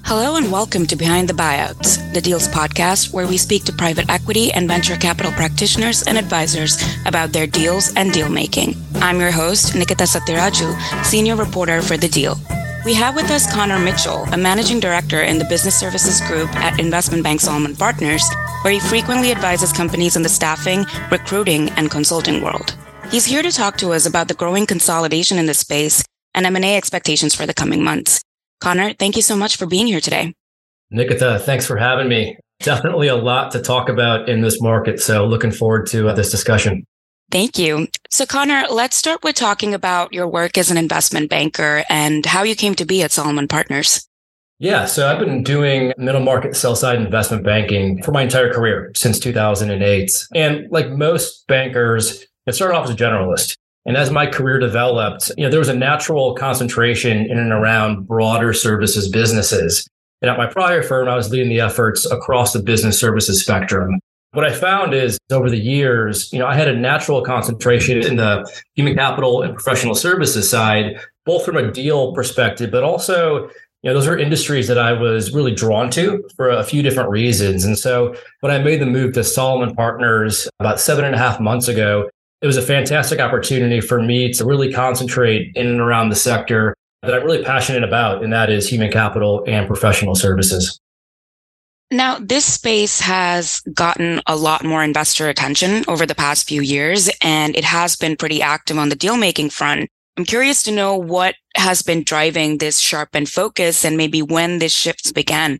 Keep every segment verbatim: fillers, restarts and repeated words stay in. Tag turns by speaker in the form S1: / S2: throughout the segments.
S1: Hello and welcome to Behind the Buyouts, the Deals podcast, where we speak to private equity and venture capital practitioners and advisors about their deals and deal making. I'm your host, Nikita Satiraju, senior reporter for The Deal. We have with us Connor Mitchell, a managing director in the business services group at investment bank Salomon Partners, where he frequently advises companies in the staffing, recruiting, and consulting world. He's here to talk to us about the growing consolidation in the space and M and A expectations for the coming months. Connor, thank you so much for being here today.
S2: Nikita, thanks for having me. Definitely a lot to talk about in this market, so looking forward to uh, this discussion.
S1: Thank you. So Connor, let's start with talking about your work as an investment banker and how you came to be at Salomon Partners.
S2: Yeah, so I've been doing middle market sell-side investment banking for my entire career since two thousand eight. And like most bankers, I started off as a generalist. And as my career developed, you know, there was a natural concentration in and around broader services businesses. And at my prior firm, I was leading the efforts across the business services spectrum. What I found is over the years, you know, I had a natural concentration in the human capital and professional services side, both from a deal perspective, but also, you know, those are industries that I was really drawn to for a few different reasons. And so when I made the move to Salomon Partners about seven and a half months ago, it was a fantastic opportunity for me to really concentrate in and around the sector that I'm really passionate about, and that is human capital and professional services.
S1: Now, this space has gotten a lot more investor attention over the past few years, and it has been pretty active on the deal-making front. I'm curious to know what has been driving this sharpened focus and maybe when this shift began.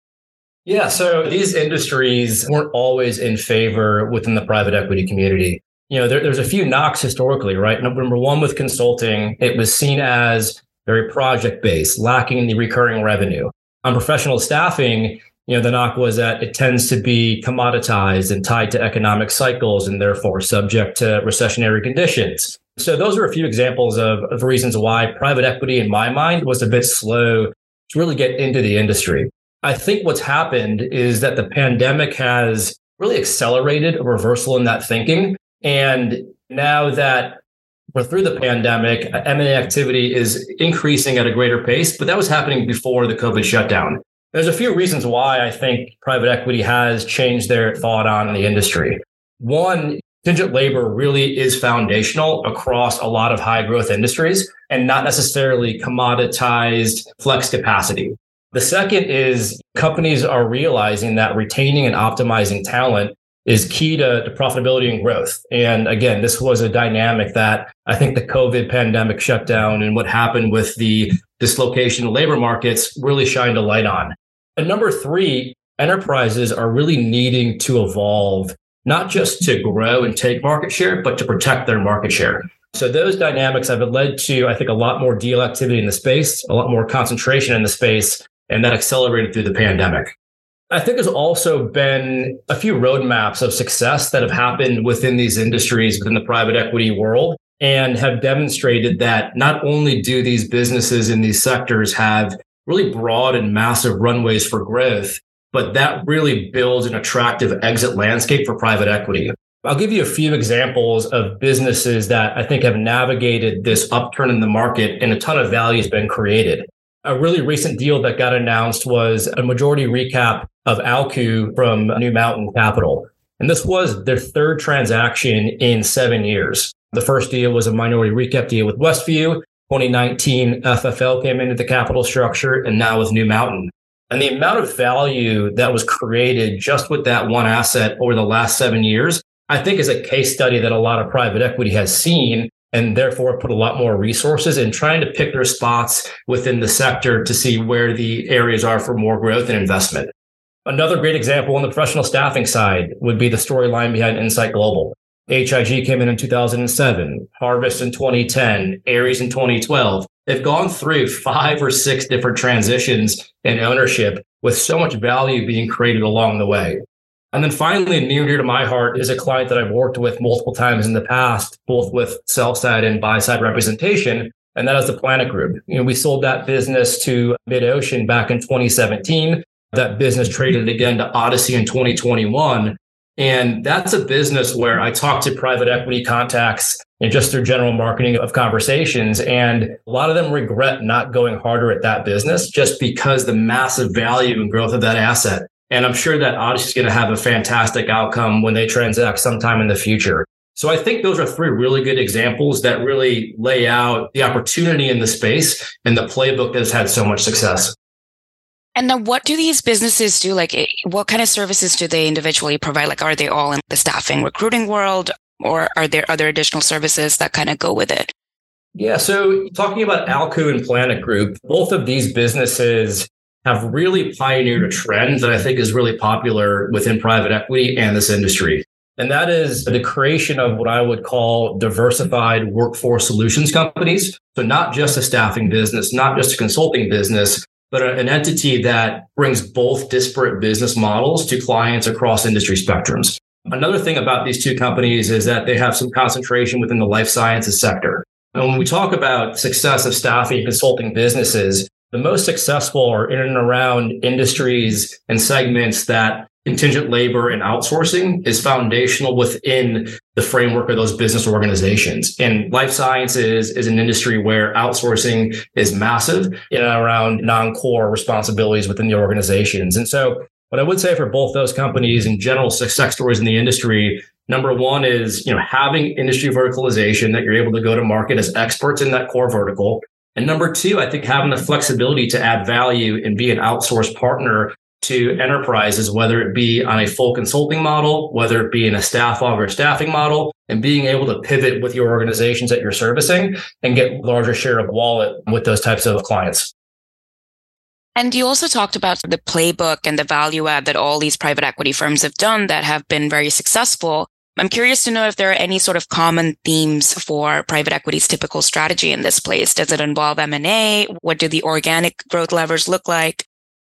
S2: Yeah, so these industries weren't always in favor within the private equity community. You know, there, there's a few knocks historically, right? Number one, with consulting, it was seen as very project-based, lacking the recurring revenue. On professional staffing, you know, the knock was that it tends to be commoditized and tied to economic cycles and therefore subject to recessionary conditions. So those are a few examples of, of reasons why private equity, in my mind, was a bit slow to really get into the industry. I think what's happened is that the pandemic has really accelerated a reversal in that thinking. And now that we're through the pandemic, M and A activity is increasing at a greater pace, but that was happening before the COVID shutdown. There's a few reasons why I think private equity has changed their thought on the industry. One, contingent labor really is foundational across a lot of high growth industries and not necessarily commoditized flex capacity. The second is companies are realizing that retaining and optimizing talent is key to, to profitability and growth. And again, this was a dynamic that I think the COVID pandemic shutdown and what happened with the dislocation of labor markets really shined a light on. And number three, enterprises are really needing to evolve, not just to grow and take market share, but to protect their market share. So those dynamics have led to, I think, a lot more deal activity in the space, a lot more concentration in the space, and that accelerated through the pandemic. I think there's also been a few roadmaps of success that have happened within these industries, within the private equity world, and have demonstrated that not only do these businesses in these sectors have really broad and massive runways for growth, but that really builds an attractive exit landscape for private equity. I'll give you a few examples of businesses that I think have navigated this upturn in the market and a ton of value has been created. A really recent deal that got announced was a majority recap of Alku from New Mountain Capital. And this was their third transaction in seven years. The first deal was a minority recap deal with Westview. twenty nineteen, F F L came into the capital structure, and now with New Mountain. And the amount of value that was created just with that one asset over the last seven years, I think is a case study that a lot of private equity has seen and therefore put a lot more resources in trying to pick their spots within the sector to see where the areas are for more growth and investment. Another great example on the professional staffing side would be the storyline behind Insight Global. H I G came in in two thousand seven, Harvest in twenty ten, Ares in twenty twelve. They've gone through five or six different transitions in ownership with so much value being created along the way. And then finally, near and dear to my heart is a client that I've worked with multiple times in the past, both with sell-side and buy-side representation, and that is the Planet Group. You know, we sold that business to MidOcean back in twenty seventeen. That business traded again to Odyssey in twenty twenty-one. And that's a business where I talk to private equity contacts and just through general marketing of conversations. And a lot of them regret not going harder at that business just because the massive value and growth of that asset. And I'm sure that Odyssey is going to have a fantastic outcome when they transact sometime in the future. So I think those are three really good examples that really lay out the opportunity in the space and the playbook that has had so much success.
S1: And now what do these businesses do? Like, what kind of services do they individually provide? Like, are they all in the staffing recruiting world, or are there other additional services that kind of go with it?
S2: Yeah. So talking about Alku and Planet Group, both of these businesses have really pioneered a trend that I think is really popular within private equity and this industry. And that is the creation of what I would call diversified workforce solutions companies. So not just a staffing business, not just a consulting business, but an entity that brings both disparate business models to clients across industry spectrums. Another thing about these two companies is that they have some concentration within the life sciences sector. And when we talk about success of staffing and consulting businesses, the most successful are in and around industries and segments that contingent labor and outsourcing is foundational within the framework of those business organizations. And life sciences is an industry where outsourcing is massive in and around non-core responsibilities within the organizations. And so what I would say for both those companies and general success stories in the industry, number one is, you know, having industry verticalization that you're able to go to market as experts in that core vertical. And number two, I think having the flexibility to add value and be an outsourced partner to enterprises, whether it be on a full consulting model, whether it be in a staff aug or staffing model, and being able to pivot with your organizations that you're servicing and get larger share of wallet with those types of clients.
S1: And you also talked about the playbook and the value add that all these private equity firms have done that have been very successful. I'm curious to know if there are any sort of common themes for private equity's typical strategy in this place. Does it involve M and A? What do the organic growth levers look like?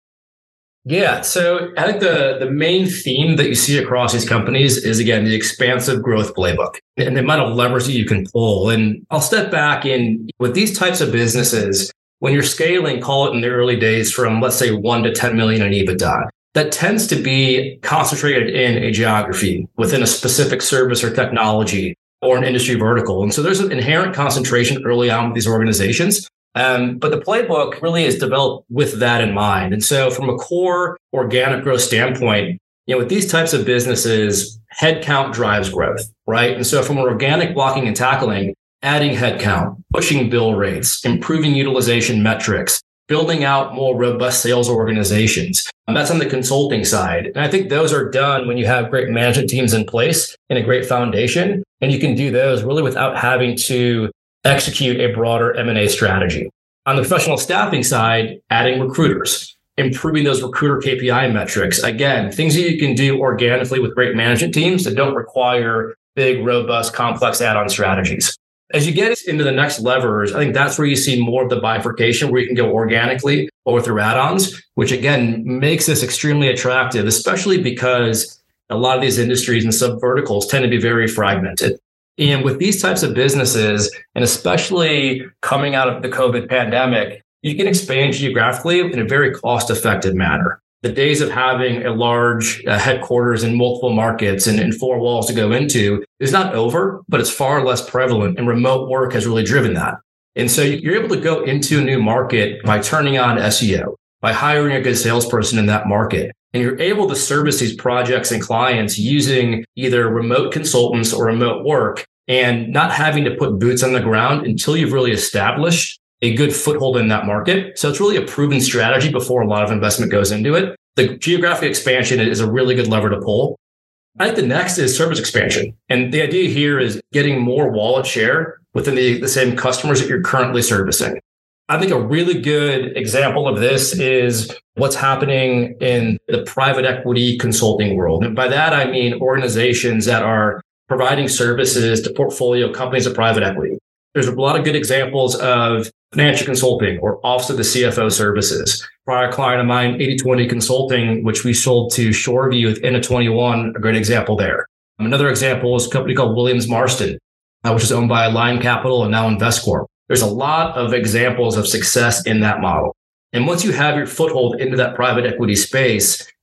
S2: Yeah, so I think the, the main theme that you see across these companies is, again, the expansive growth playbook and the amount of levers that you can pull. And I'll step back in with these types of businesses, when you're scaling, call it in the early days from, let's say, one to ten million in EBITDA, that tends to be concentrated in a geography within a specific service or technology or an industry vertical. And so there's an inherent concentration early on with these organizations. Um, but the playbook really is developed with that in mind. And so from a core organic growth standpoint, you know, with these types of businesses, headcount drives growth, right? And so from an organic blocking and tackling, adding headcount, pushing bill rates, improving utilization metrics, building out more robust sales organizations. And that's on the consulting side. And I think those are done when you have great management teams in place and a great foundation. And you can do those really without having to execute a broader M and A strategy. On the professional staffing side, adding recruiters, improving those recruiter K P I metrics. Again, things that you can do organically with great management teams that don't require big, robust, complex add-on strategies. As you get into the next levers, I think that's where you see more of the bifurcation, where you can go organically or through add-ons, which again makes this extremely attractive, especially because a lot of these industries and subverticals tend to be very fragmented. And with these types of businesses, and especially coming out of the COVID pandemic, you can expand geographically in a very cost-effective manner. The days of having a large uh, headquarters in multiple markets and, and four walls to go into is not over, but it's far less prevalent, and remote work has really driven that. And so you're able to go into a new market by turning on S E O, by hiring a good salesperson in that market. And you're able to service these projects and clients using either remote consultants or remote work, and not having to put boots on the ground until you've really established a good foothold in that market. So it's really a proven strategy before a lot of investment goes into it. The geographic expansion is a really good lever to pull. I think the next is service expansion. And the idea here is getting more wallet share within the, the same customers that you're currently servicing. I think a really good example of this is what's happening in the private equity consulting world. And by that, I mean organizations that are providing services to portfolio companies of private equity. There's a lot of good examples of financial consulting or Office of the C F O services. Prior client of mine, eighty twenty Consulting, which we sold to Shoreview with N A twenty-one, a great example there. Another example is a company called Williams Marston, uh, which is owned by Align Capital and now Investcorp. There's a lot of examples of success in that model. And once you have your foothold into that private equity space,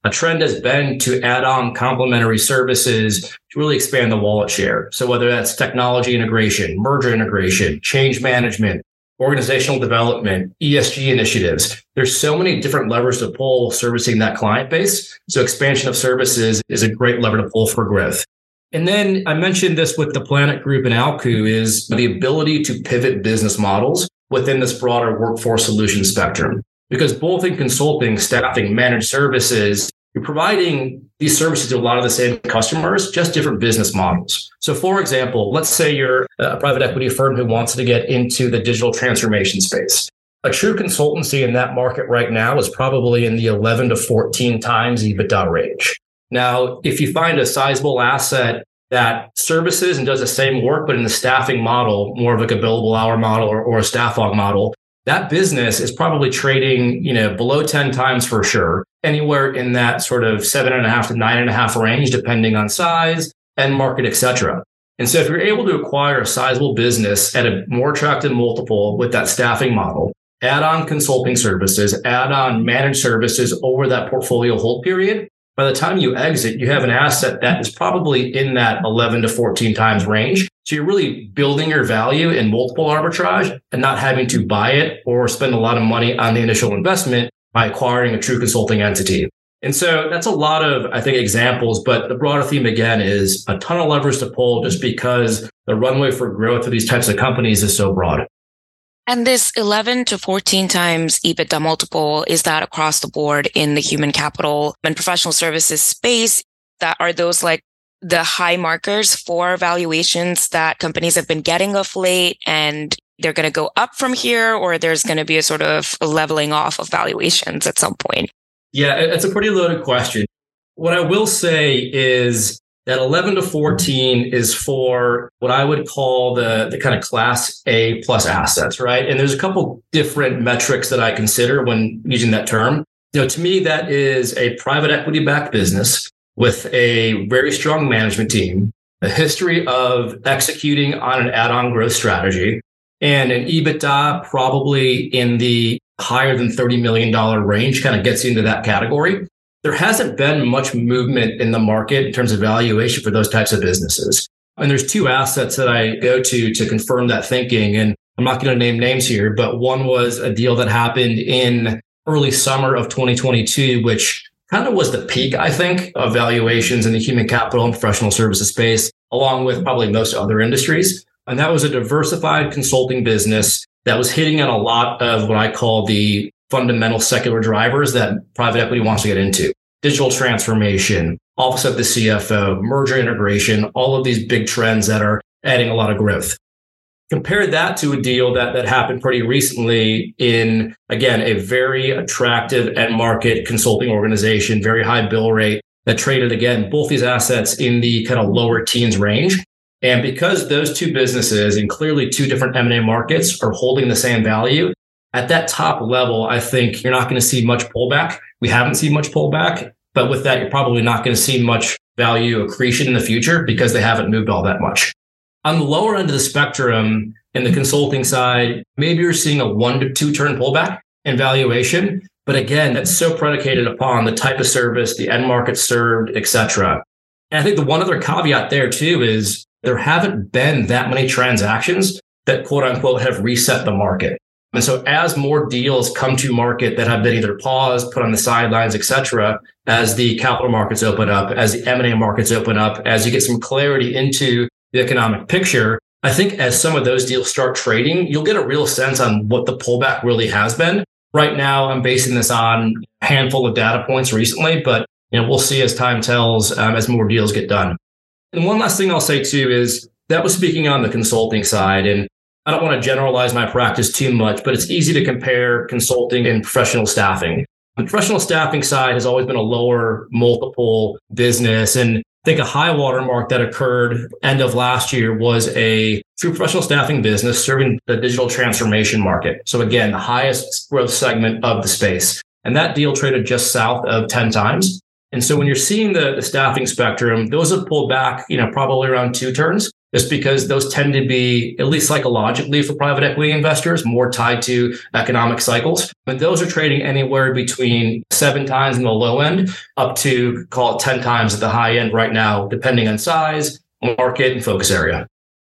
S2: a trend has been to add on complementary services to really expand the wallet share. So whether that's technology integration, merger integration, change management, organizational development, E S G initiatives, there's so many different levers to pull servicing that client base. So expansion of services is a great lever to pull for growth. And then I mentioned this with the Planet Group and Alku is the ability to pivot business models within this broader workforce solution spectrum. Because both in consulting, staffing, managed services, you're providing these services to a lot of the same customers, just different business models. So for example, let's say you're a private equity firm who wants to get into the digital transformation space. A true consultancy in that market right now is probably in the eleven to fourteen times EBITDA range. Now, if you find a sizable asset that services and does the same work, but in the staffing model, more of like a billable hour model or, or a staff log model, that business is probably trading, you know, below ten times for sure, anywhere in that sort of seven and a half to nine and a half range, depending on size, end market, et cetera. And so if you're able to acquire a sizable business at a more attractive multiple with that staffing model, add on consulting services, add on managed services over that portfolio hold period, by the time you exit, you have an asset that is probably in that eleven to fourteen times range. So you're really building your value in multiple arbitrage and not having to buy it or spend a lot of money on the initial investment by acquiring a true consulting entity. And so that's a lot of, I think, examples. But the broader theme, again, is a ton of levers to pull just because the runway for growth of these types of companies is so broad.
S1: And this eleven to fourteen times EBITDA multiple, is that across the board in the human capital and professional services space? That are those like the high markers for valuations that companies have been getting of late and they're going to go up from here, or there's going to be a sort of a leveling off of valuations at some point?
S2: Yeah, it's a pretty loaded question. What I will say is that eleven to fourteen is for what I would call the, the kind of class A plus assets, right? And there's a couple different metrics that I consider when using that term. You know, to me, that is a private equity backed business with a very strong management team, a history of executing on an add-on growth strategy, and an EBITDA probably in the higher than thirty million dollars range, kind of gets you into that category. There hasn't been much movement in the market in terms of valuation for those types of businesses. And there's two assets that I go to to confirm that thinking. And I'm not going to name names here, but one was a deal that happened in early summer of twenty twenty-two, which kind of was the peak, I think, of valuations in the human capital and professional services space, along with probably most other industries. And that was a diversified consulting business that was hitting on a lot of what I call the fundamental secular drivers that private equity wants to get into. Digital transformation, office of the C F O, merger integration, all of these big trends that are adding a lot of growth. Compare that to a deal that, that happened pretty recently in, again, a very attractive end market consulting organization, very high bill rate that traded, again, both these assets in the kind of lower teens range. And because those two businesses and clearly two different M and A markets are holding the same value, at that top level, I think you're not going to see much pullback. We haven't seen much pullback, but with that, you're probably not going to see much value accretion in the future because they haven't moved all that much. On the lower end of the spectrum, in the consulting side, maybe you're seeing a one to two turn pullback in valuation. But again, that's so predicated upon the type of service, the end market served, et cetera. And I think the one other caveat there too is there haven't been that many transactions that quote unquote have reset the market. And so as more deals come to market that have been either paused, put on the sidelines, et cetera, as the capital markets open up, as the M and A markets open up, as you get some clarity into the economic picture, I think as some of those deals start trading, you'll get a real sense on what the pullback really has been. Right now, I'm basing this on a handful of data points recently, but you know, we'll see as time tells, um, as more deals get done. And one last thing I'll say too is that was speaking on the consulting side. And I don't want to generalize my practice too much, but it's easy to compare consulting and professional staffing. The professional staffing side has always been a lower multiple business. And I think a high watermark that occurred end of last year was a true professional staffing business serving the digital transformation market. So again, the highest growth segment of the space. And that deal traded just south of ten times. And so when you're seeing the, the staffing spectrum, those have pulled back, you know, probably around two turns. just because those tend to be, at least psychologically for private equity investors, more tied to economic cycles. But those are trading anywhere between seven times in the low end up to, call it ten times at the high end right now, depending on size, market, and focus area.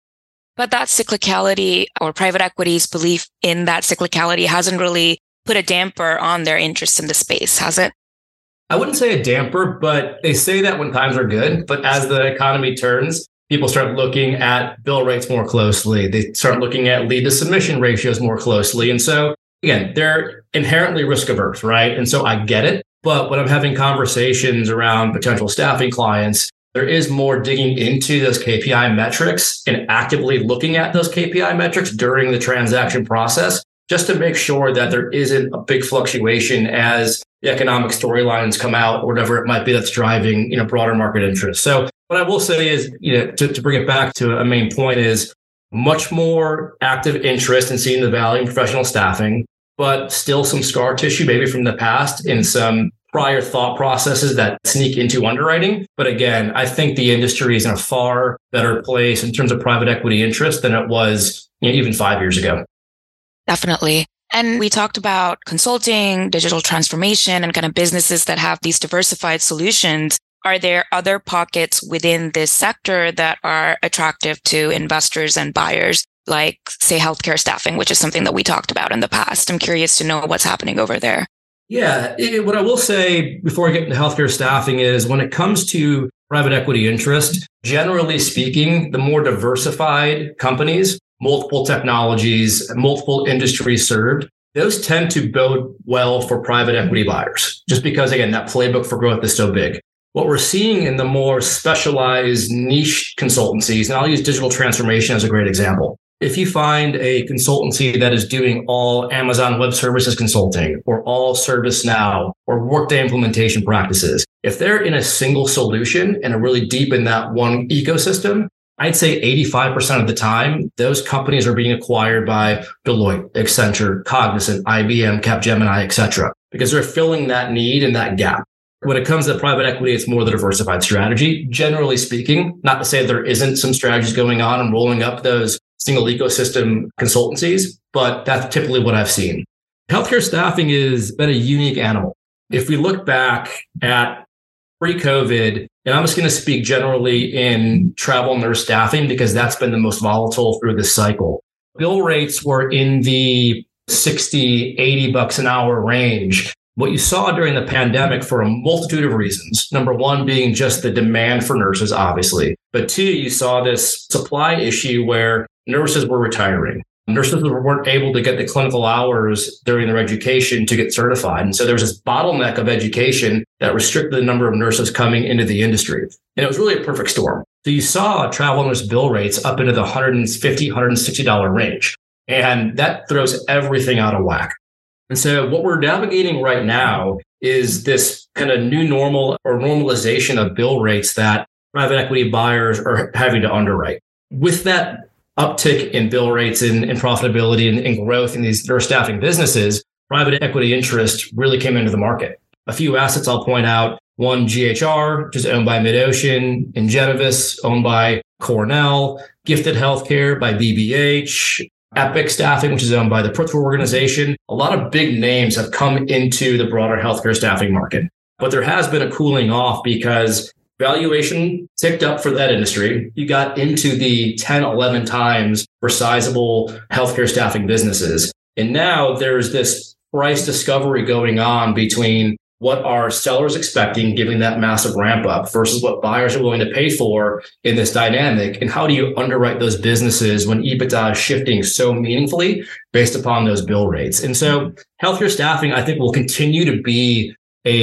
S1: But that cyclicality, or private equity's belief in that cyclicality, hasn't really put a damper on their interest in the space, has it?
S2: I wouldn't say a damper, but they say that when times are good. But as the economy turns, people start looking at bill rates more closely. They start looking at lead to submission ratios more closely. And so, again, they're inherently risk averse, right? And so I get it. But when I'm having conversations around potential staffing clients, there is more digging into those K P I metrics and actively looking at those K P I metrics during the transaction process, just to make sure that there isn't a big fluctuation as the economic storylines come out, or whatever it might be that's driving, you know, broader market interest. So what I will say is, you know, to, to bring it back to a main point, is much more active interest in seeing the value in professional staffing, but still some scar tissue maybe from the past in some prior thought processes that sneak into underwriting. But again, I think the industry is in a far better place in terms of private equity interest than it was, you know, even five years ago.
S1: Definitely. And we talked about consulting, digital transformation, and kind of businesses that have these diversified solutions. Are there other pockets within this sector that are attractive to investors and buyers, like, say, healthcare staffing, which is something that we talked about in the past? I'm curious to know what's happening over there.
S2: Yeah, it, what I will say before I get into healthcare staffing is, when it comes to private equity interest, generally speaking, the more diversified companies, multiple technologies, multiple industries served, those tend to bode well for private equity buyers, just because, again, that playbook for growth is so big. What we're seeing in the more specialized niche consultancies, and I'll use digital transformation as a great example. If you find a consultancy that is doing all Amazon Web Services consulting, or all ServiceNow, or Workday implementation practices, if they're in a single solution and are really deep in that one ecosystem, I'd say eighty-five percent of the time, those companies are being acquired by Deloitte, Accenture, Cognizant, I B M, Capgemini, et cetera, because they're filling that need and that gap. When it comes to private equity, it's more the diversified strategy. Generally speaking, not to say there isn't some strategies going on and rolling up those single ecosystem consultancies, but that's typically what I've seen. Healthcare staffing has been a unique animal. If we look back at pre-COVID, and I'm just going to speak generally in travel nurse staffing because that's been the most volatile through this cycle. Bill rates were in the sixty, eighty bucks an hour range. What you saw during the pandemic, for a multitude of reasons, number one being just the demand for nurses, obviously. But two, you saw this supply issue where nurses were retiring. Nurses weren't able to get the clinical hours during their education to get certified. And so there was this bottleneck of education that restricted the number of nurses coming into the industry. And it was really a perfect storm. So you saw travel nurse bill rates up into the one hundred fifty dollars, one hundred sixty dollars range. And that throws everything out of whack. And so what we're navigating right now is this kind of new normal or normalization of bill rates that private equity buyers are having to underwrite. With that uptick in bill rates and, and profitability and, and growth in these nurse staffing businesses, private equity interest really came into the market. A few assets I'll point out. One, G H R, which is owned by MidOcean, Ingenivis, owned by Cornell, Gifted Healthcare by B B H, Epic Staffing, which is owned by the Pritzker Organization. A lot of big names have come into the broader healthcare staffing market. But there has been a cooling off because valuation ticked up for that industry. You got into the ten, eleven times for sizable healthcare staffing businesses. And now there's this price discovery going on between what are sellers expecting, given that massive ramp up, versus what buyers are willing to pay for in this dynamic. And how do you underwrite those businesses when EBITDA is shifting so meaningfully based upon those bill rates? And so healthcare staffing, I think, will continue to be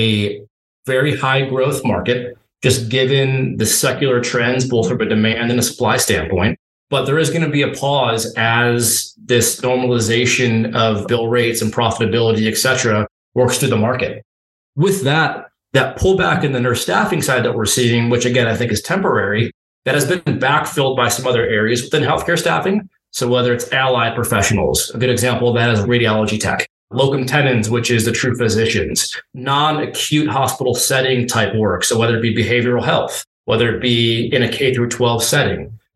S2: a very high growth market, just given the secular trends, both from a demand and a supply standpoint. But there is going to be a pause as this normalization of bill rates and profitability, et cetera, works through the market. With that, that pullback in the nurse staffing side that we're seeing, which again, I think is temporary, that has been backfilled by some other areas within healthcare staffing. So whether it's allied professionals, a good example of that is radiology tech, locum tenens, which is the true physicians, non-acute hospital setting type work. So whether it be behavioral health, whether it be in a K through twelve setting,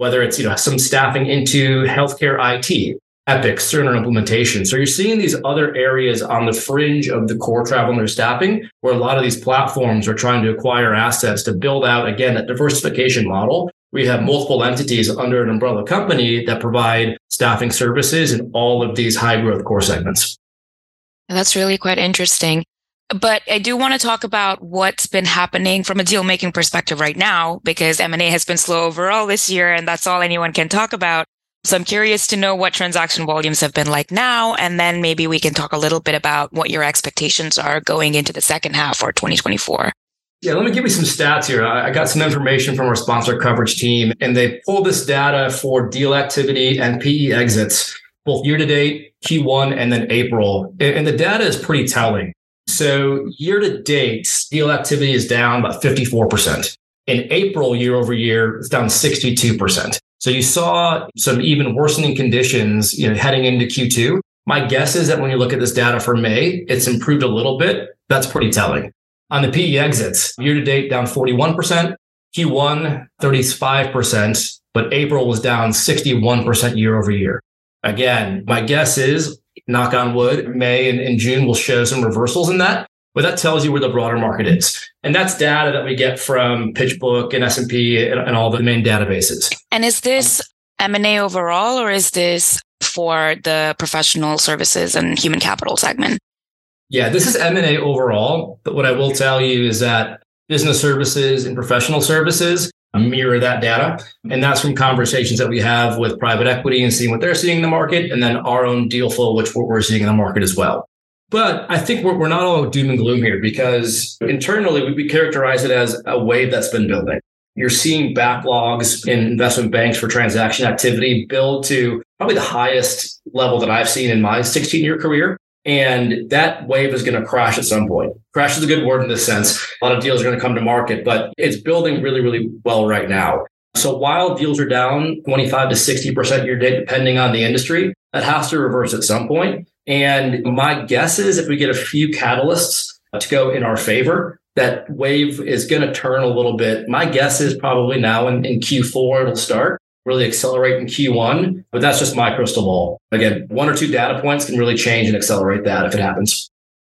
S2: whether it's, you know, some staffing into healthcare I T, Epic, Cerner implementation. So you're seeing these other areas on the fringe of the core travel nurse staffing, where a lot of these platforms are trying to acquire assets to build out, again, that diversification model. We have multiple entities under an umbrella company that provide staffing services in all of these high growth core segments.
S1: That's really quite interesting. But I do want to talk about what's been happening from a deal making perspective right now, because M and A has been slow overall this year, and that's all anyone can talk about. So I'm curious to know what transaction volumes have been like now, and then maybe we can talk a little bit about what your expectations are going into the second half or twenty twenty-four.
S2: Yeah, let me give you some stats here. I got some information from our sponsor coverage team, and they pulled this data for deal activity and P E exits, both year to date, Q one, and then April. And the data is pretty telling. So year to date, deal activity is down about fifty-four percent. In April, year over year, it's down sixty-two percent. So you saw some even worsening conditions, you know, heading into Q two. My guess is that when you look at this data for May, it's improved a little bit. That's pretty telling. On the P E exits, year to date down forty-one percent, Q one thirty-five percent, but April was down sixty-one percent year over year. Again, my guess is, knock on wood, May and, and June will show some reversals in that. But that tells you where the broader market is. And that's data that we get from PitchBook and S and P and, and all the main databases.
S1: And is this M and A overall, or is this for the professional services and human capital segment?
S2: Yeah, this is M and A overall. But what I will tell you is that business services and professional services mirror that data. And that's from conversations that we have with private equity and seeing what they're seeing in the market, and then our own deal flow, which we're seeing in the market as well. But I think we're, we're not all doom and gloom here, because internally we characterize it as a wave that's been building. You're seeing backlogs in investment banks for transaction activity build to probably the highest level that I've seen in my sixteen-year career. And that wave is going to crash at some point. Crash is a good word in this sense. A lot of deals are going to come to market, but it's building really, really well right now. So while deals are down twenty-five to sixty percent year to date, depending on the industry, that has to reverse at some point. And my guess is if we get a few catalysts to go in our favor, that wave is going to turn a little bit. My guess is probably now in, in Q four, it'll start, really accelerate in Q one, but that's just my crystal ball. Again, one or two data points can really change and accelerate that if it happens.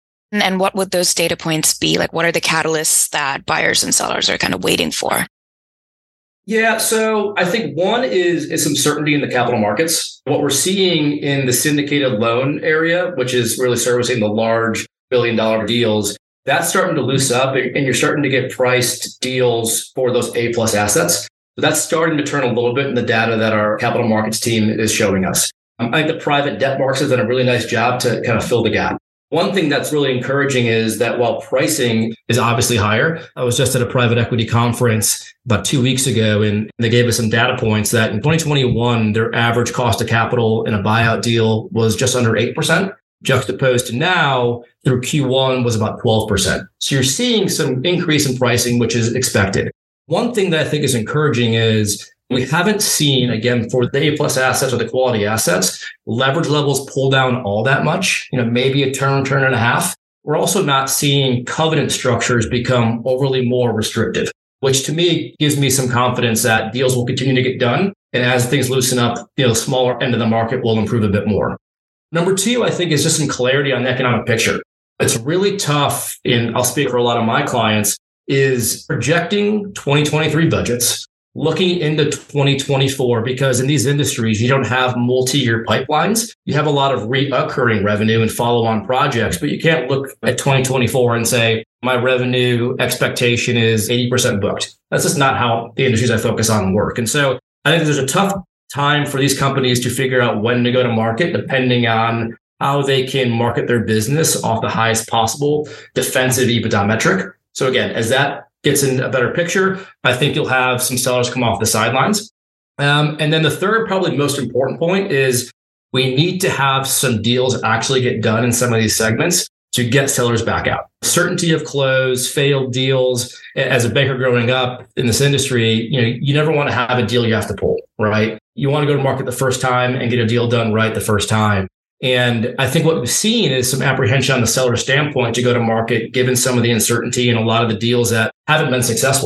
S1: And what would those data points be? Like, what are the catalysts that buyers and sellers are kind of waiting for?
S2: Yeah, so I think one is, is some certainty in the capital markets. What we're seeing in the syndicated loan area, which is really servicing the large billion dollar deals, that's starting to loosen up, and you're starting to get priced deals for those A plus assets. So that's starting to turn a little bit in the data that our capital markets team is showing us. Um, I think the private debt markets have done a really nice job to kind of fill the gap. One thing that's really encouraging is that while pricing is obviously higher, I was just at a private equity conference about two weeks ago, and they gave us some data points that in twenty twenty-one, their average cost of capital in a buyout deal was just under eight percent, juxtaposed to now through Q one was about twelve percent. So you're seeing some increase in pricing, which is expected. One thing that I think is encouraging is we haven't seen, again, for the A plus assets or the quality assets, leverage levels pull down all that much, you know, maybe a turn, turn and a half. We're also not seeing covenant structures become overly more restrictive, which to me gives me some confidence that deals will continue to get done. And as things loosen up, you know, the smaller end of the market will improve a bit more. Number two, I think, is just some clarity on the economic picture. It's really tough, and I'll speak for a lot of my clients, is projecting twenty twenty-three budgets, looking into twenty twenty-four, because in these industries, you don't have multi-year pipelines. You have a lot of reoccurring revenue and follow-on projects, but you can't look at twenty twenty-four and say, my revenue expectation is eighty percent booked. That's just not how the industries I focus on work. And so I think there's a tough time for these companies to figure out when to go to market, depending on how they can market their business off the highest possible defensive EBITDA metric. So again, as that gets in a better picture, I think you'll have some sellers come off the sidelines. Um, and then the third, probably most important point is we need to have some deals actually get done in some of these segments to get sellers back out. Certainty of close, failed deals. As a banker growing up in this industry, you know, you never want to have a deal you have to pull, right? You want to go to market the first time and get a deal done right the first time. And I think what we've seen is some apprehension on the seller standpoint to go to market, given some of the uncertainty and a lot of the deals that haven't been successful.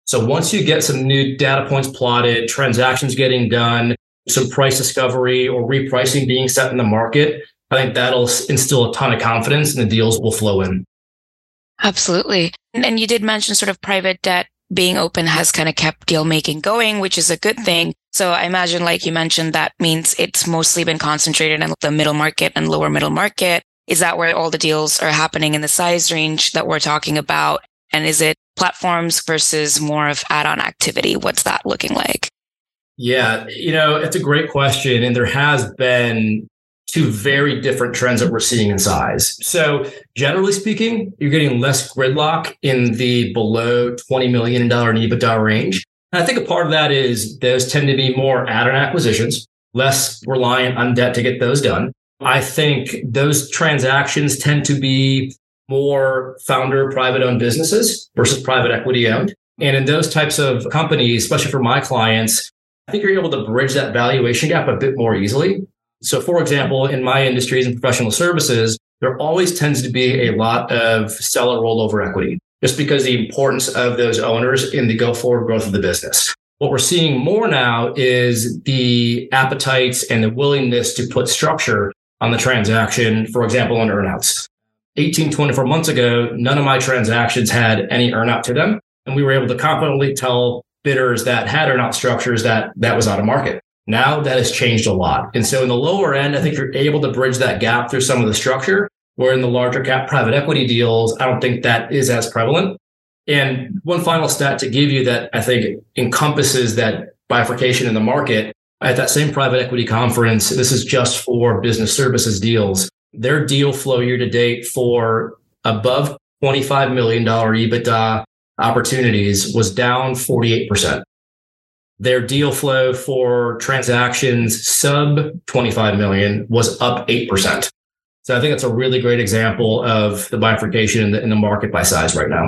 S2: So once you get some new data points plotted, transactions getting done, some price discovery or repricing being set in the market, I think that'll instill a ton of confidence and the deals will flow in.
S1: Absolutely. And you did mention sort of private debt being open has kind of kept deal making going, which is a good thing. So I imagine, like you mentioned, that means it's mostly been concentrated in the middle market and lower middle market. Is that where all the deals are happening in the size range that we're talking about? And is it platforms versus more of add-on activity? What's that looking like?
S2: Yeah, you know, it's a great question. And there has been two very different trends that we're seeing in size. So generally speaking, you're getting less gridlock in the below twenty million dollars in EBITDA range. And I think a part of that is those tend to be more add-on acquisitions, less reliant on debt to get those done. I think those transactions tend to be more founder private owned businesses versus private equity owned. And in those types of companies, especially for my clients, I think you're able to bridge that valuation gap a bit more easily. So for example, in my industries and professional services, there always tends to be a lot of seller rollover equity, just because the importance of those owners in the go forward growth of the business. What we're seeing more now is the appetites and the willingness to put structure on the transaction, for example, on earnouts. eighteen, twenty-four months ago, none of my transactions had any earnout to them. And we were able to confidently tell bidders that had earnout structures that that was out of market. Now that has changed a lot. And so in the lower end, I think you're able to bridge that gap through some of the structure, where in the larger cap private equity deals, I don't think that is as prevalent. And one final stat to give you that I think encompasses that bifurcation in the market, at that same private equity conference, this is just for business services deals, their deal flow year to date for above twenty-five million dollars EBITDA opportunities was down forty-eight percent. Their deal flow for transactions sub twenty-five million was up eight percent. So I think it's a really great example of the bifurcation in the, in the market by size right now.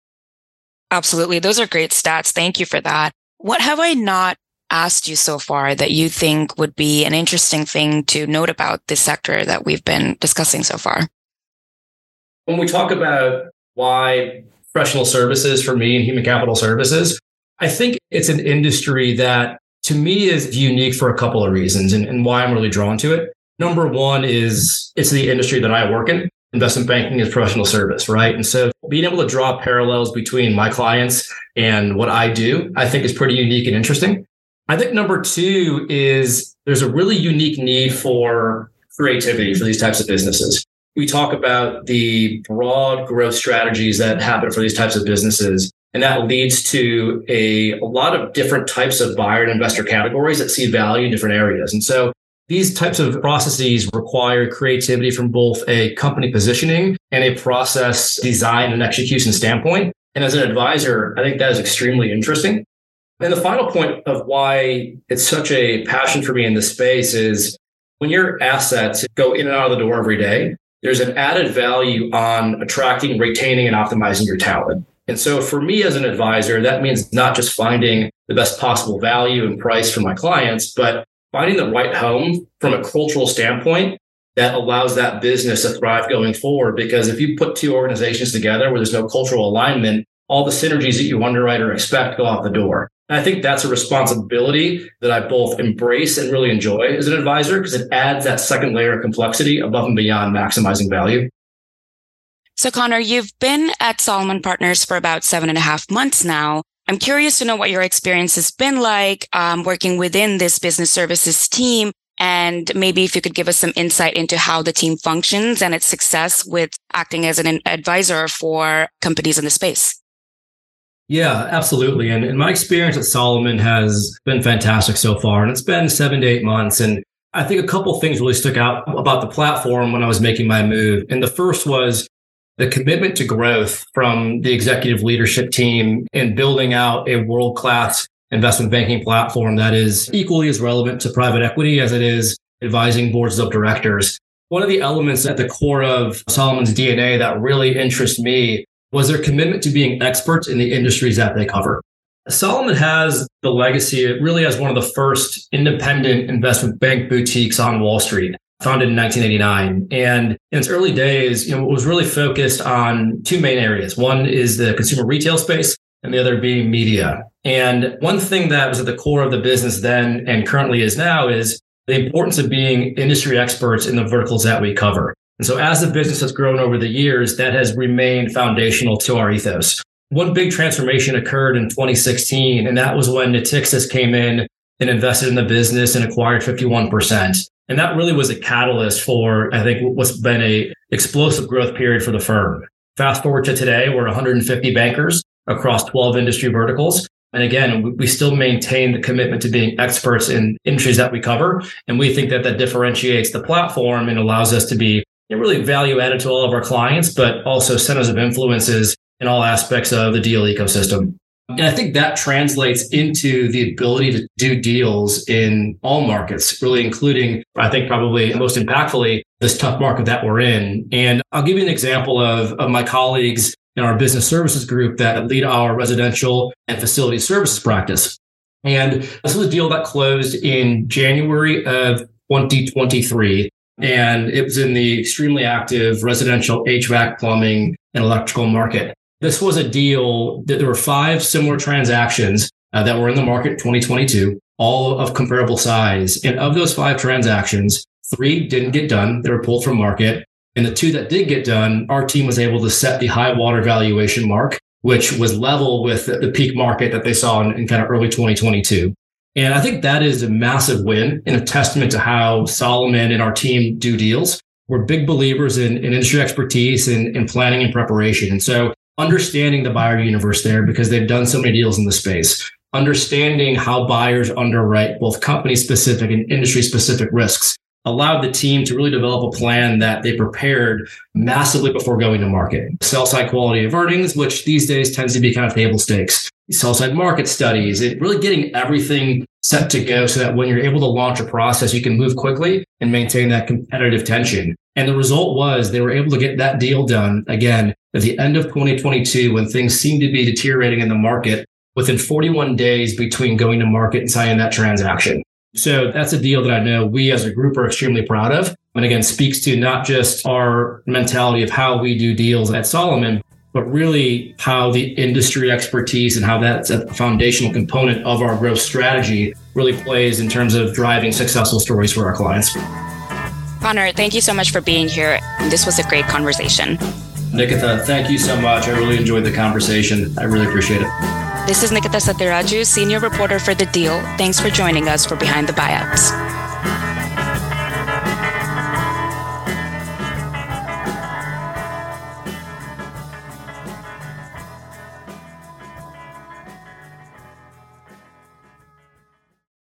S1: Absolutely. Those are great stats. Thank you for that. What have I not asked you so far that you think would be an interesting thing to note about this sector that we've been discussing so far?
S2: When we talk about why professional services for me and human capital services, I think it's an industry that to me is unique for a couple of reasons and, and why I'm really drawn to it. Number one is it's the industry that I work in. Investment banking is professional service, right? And so being able to draw parallels between my clients and what I do, I think is pretty unique and interesting. I think number two is there's a really unique need for creativity for these types of businesses. We talk about the broad growth strategies that happen for these types of businesses. And that leads to a, a lot of different types of buyer and investor categories that see value in different areas. And so these types of processes require creativity from both a company positioning and a process design and execution standpoint. And as an advisor, I think that is extremely interesting. And the final point of why it's such a passion for me in this space is when your assets go in and out of the door every day, there's an added value on attracting, retaining, and optimizing your talent. And so for me as an advisor, that means not just finding the best possible value and price for my clients, but finding the right home from a cultural standpoint that allows that business to thrive going forward. Because if you put two organizations together where there's no cultural alignment, all the synergies that you underwrite or expect go out the door. And I think that's a responsibility that I both embrace and really enjoy as an advisor because it adds that second layer of complexity above and beyond maximizing value.
S1: So Connor, you've been at Solomon Partners for about seven and a half months now. I'm curious to know what your experience has been like um, working within this business services team, and maybe if you could give us some insight into how the team functions and its success with acting as an advisor for companies in the space.
S2: Yeah, absolutely. And, and my experience at Solomon has been fantastic so far. And it's been seven to eight months. And I think a couple of things really stuck out about the platform when I was making my move. And the first was the commitment to growth from the executive leadership team in building out a world-class investment banking platform that is equally as relevant to private equity as it is advising boards of directors. One of the elements at the core of Solomon's D N A that really interests me was their commitment to being experts in the industries that they cover. Solomon has the legacy, it really as one of the first independent investment bank boutiques on Wall Street, founded in nineteen eighty-nine. And in its early days, you know, it was really focused on two main areas. One is the consumer retail space, and the other being media. And one thing that was at the core of the business then and currently is now is the importance of being industry experts in the verticals that we cover. And so as the business has grown over the years, that has remained foundational to our ethos. One big transformation occurred in twenty sixteen, and that was when Natixis came in and invested in the business and acquired fifty-one percent. And that really was a catalyst for, I think, what's been a explosive growth period for the firm. Fast forward to today, we're one hundred fifty bankers across twelve industry verticals. And again, we still maintain the commitment to being experts in industries that we cover. And we think that that differentiates the platform and allows us to be really value added to all of our clients, but also centers of influences in all aspects of the deal ecosystem. And I think that translates into the ability to do deals in all markets, really including, I think probably most impactfully, this tough market that we're in. And I'll give you an example of, of my colleagues in our business services group that lead our residential and facility services practice. And this was a deal that closed in January of twenty twenty-three. And it was in the extremely active residential H V A C, plumbing, and electrical market. This was a deal that there were five similar transactions uh, that were in the market in twenty twenty-two, all of comparable size. And of those five transactions, three didn't get done. They were pulled from market. And the two that did get done, our team was able to set the high water valuation mark, which was level with the peak market that they saw in, in kind of early twenty twenty-two. And I think that is a massive win and a testament to how Solomon and our team do deals. We're big believers in, in industry expertise and, and planning and preparation. And so understanding the buyer universe there, because they've done so many deals in the space, understanding how buyers underwrite both company specific and industry specific risks allowed the team to really develop a plan that they prepared massively before going to market. Sell side quality of earnings, which these days tends to be kind of table stakes. Sell side market studies, it really getting everything set to go so that when you're able to launch a process, you can move quickly and maintain that competitive tension. And the result was they were able to get that deal done again at the end of twenty twenty-two when things seemed to be deteriorating in the market within forty-one days between going to market and signing that transaction. So that's a deal that I know we as a group are extremely proud of. And again, speaks to not just our mentality of how we do deals at Solomon, but really how the industry expertise and how that's a foundational component of our growth strategy really plays in terms of driving successful stories for our clients.
S1: Connor, thank you so much for being here. This was a great conversation.
S2: Nikita, thank you so much. I really enjoyed the conversation. I really appreciate it.
S1: This is Nikita Satiraju, Senior Reporter for The Deal. Thanks for joining us for Behind the Buyouts.